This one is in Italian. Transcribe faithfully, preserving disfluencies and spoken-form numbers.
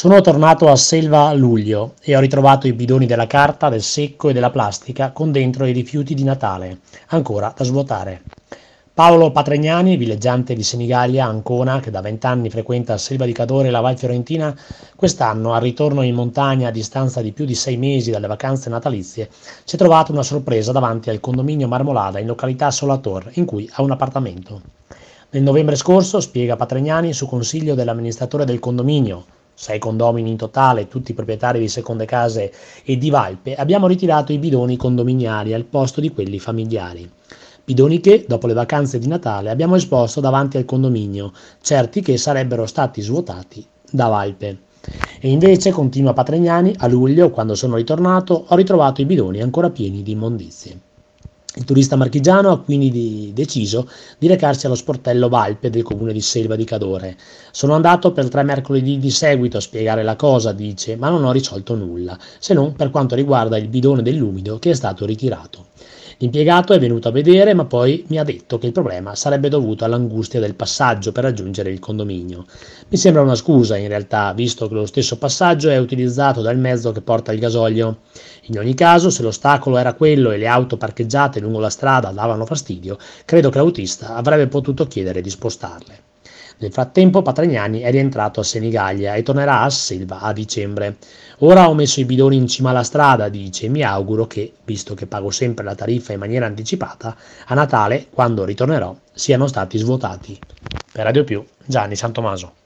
Sono tornato a Selva a luglio e ho ritrovato i bidoni della carta, del secco e della plastica con dentro i rifiuti di Natale, ancora da svuotare. Paolo Patrignani, villeggiante di Senigallia, Ancona, che da vent'anni frequenta Selva di Cadore e la Val Fiorentina, quest'anno, al ritorno in montagna a distanza di più di sei mesi dalle vacanze natalizie, si è trovato una sorpresa davanti al condominio Marmolada in località Solator, in cui ha un appartamento. Nel novembre scorso, spiega Patrignani, su consiglio dell'amministratore del condominio, sei condomini in totale, tutti proprietari di seconde case e di Valpe, abbiamo ritirato i bidoni condominiali al posto di quelli familiari. Bidoni che, dopo le vacanze di Natale, abbiamo esposto davanti al condominio, certi che sarebbero stati svuotati da Valpe. E invece, continua Patrignani, a luglio, quando sono ritornato, ho ritrovato i bidoni ancora pieni di immondizie. Il turista marchigiano ha quindi deciso di recarsi allo sportello Valpe del comune di Selva di Cadore. Sono andato per tre mercoledì di seguito a spiegare la cosa, dice, ma non ho risolto nulla, se non per quanto riguarda il bidone dell'umido che è stato ritirato. L'impiegato è venuto a vedere, ma poi mi ha detto che il problema sarebbe dovuto all'angustia del passaggio per raggiungere il condominio. Mi sembra una scusa, in realtà, visto che lo stesso passaggio è utilizzato dal mezzo che porta il gasolio. In ogni caso, se l'ostacolo era quello e le auto parcheggiate lungo la strada davano fastidio, credo che l'autista avrebbe potuto chiedere di spostarle. Nel frattempo Patrignani è rientrato a Senigallia e tornerà a Selva a dicembre. Ora ho messo i bidoni in cima alla strada, dice, e mi auguro che, visto che pago sempre la tariffa in maniera anticipata, a Natale, quando ritornerò, siano stati svuotati. Per Radio Più, Gianni Santomaso.